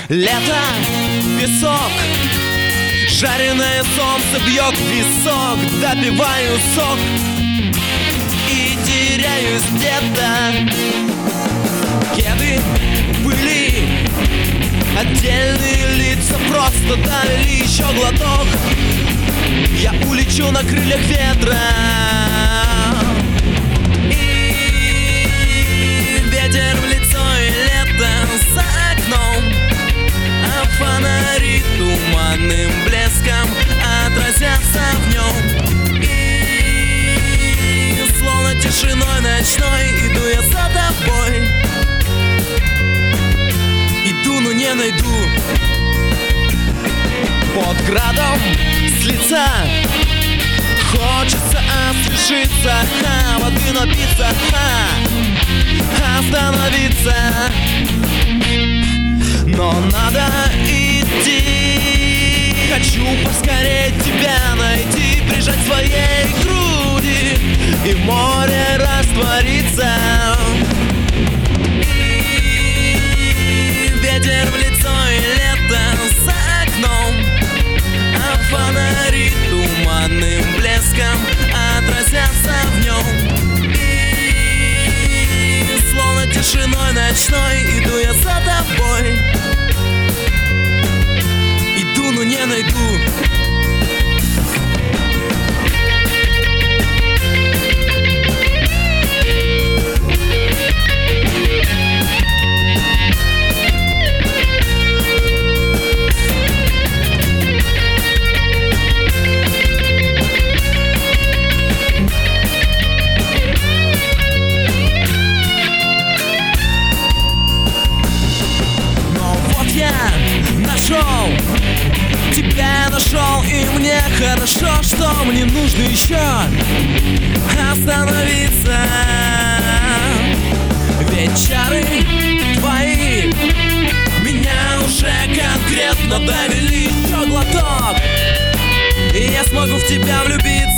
Лето, песок, жареное солнце бьет в висок. Допиваю сок и теряюсь где-то. Кеды были, отдельные лица просто дали еще глоток. Я улечу на крыльях ветра, и ветер в лицо, и лето за окном, а фонари туманным блеском отразятся в нем. И словно тишиной ночной иду я за тобой. Иду, но не найду. Под градом с лица хочется освежиться, воды напиться, остановиться. Но надо идти. Хочу поскорее тебя найти, прижать к своей груди и в море раствориться. И ветер в лицо, и лето за окном, а фонари туманным блеском отразятся в нем. И словно тишиной ночной иду я за тобой. Иду, но не найду. Тебя нашел, и мне хорошо, что мне нужно еще остановиться. Ведь чары твои меня уже конкретно довели. Еще глоток, и я смогу в тебя влюбиться.